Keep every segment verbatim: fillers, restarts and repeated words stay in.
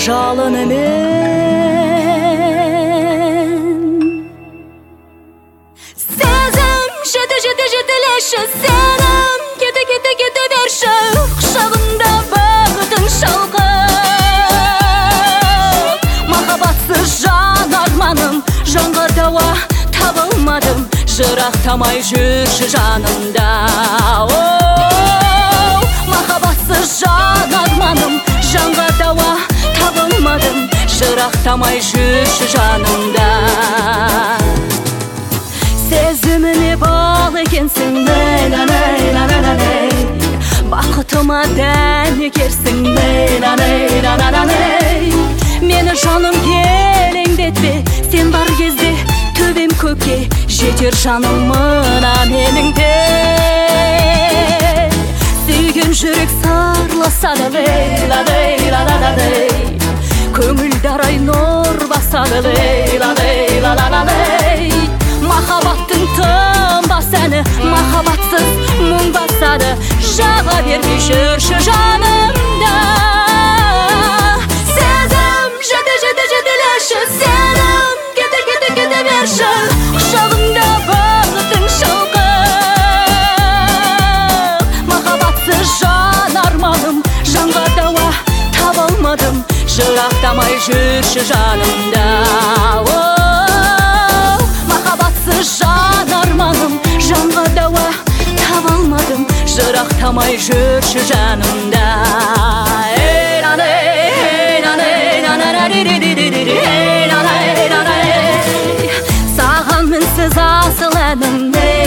жалынымен. Сезім жеді жеді жетілеші, сенім кете кете кете берші, құшағында бақытың шалқып. Махаббатсыз жан арманым, жанға дауа табылмадым, жырақтамай жүрші жанымда. Махаббатсыз жан арманым, жанға дауа табылмадым, жырақтамай жүрші жанымда. Сезіміне бал екенсің, ней-на-ней-на-на-ней, бақытыма дән екерсің, ней-на-ней-на-на-ней. Мені жаным елеңдетпе, сен бар кезде төбем көкке жетер жаным мына менің де. Сүйген жүрек сарласады, лей-ла-лей-ла-ла-лей, көңілдарай нұр басады, лей-ла-лей-ла-ла-лей. Махаббаттың тынбас әні, махаббатсыз мұң басады, жаға бермей жүрші жанымда. Сезім жеді жеді жетілеші, сенім кете кете кете берші, құшағында бақытың шалқып. Махаббатсыз жан арманым, жанға дауа табылмадым, жырақтамай жүрші жанымда. Махаббатсыз жан арманым, жанға дауа табылмадым, жырақтамай жүрші жанымда. Саған мінсіз асыл әнім,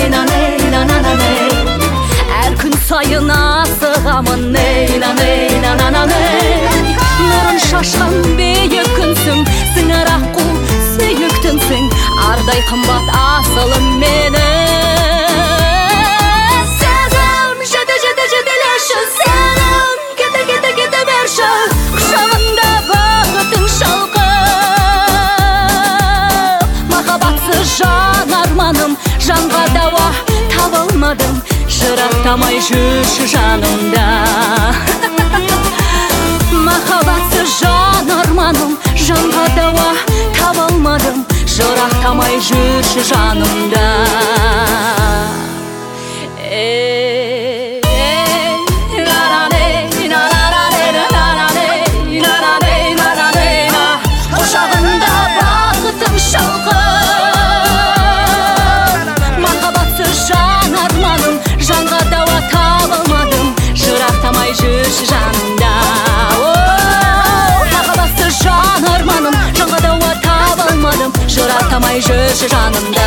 әр күн сайын асығамын, нұрын шашқан бейік күнсің, сіңір аққу сүйіктімсің, ардай қымбат асылым мені. Сезім жеді жеді жетілеші, сенім кете кете кете берші, құшағында бақытың шалқып. Махаббатсыз жан арманым, жанға дауа табылмадым, жырақтамай жүрші жанымда. Махаббатсыз жан арманым, жанға дауа табылмадым, жырақтамай жүрші жанымда. Құшағында бақытым шалқып. Махаббатсыз жан арманым, жанға дауа табылмадым, жырақтамай жүрші жанымда. Махаббатсыз жан арманым, жанға дауа табылмадым, жырақтамай жүрші жанымда.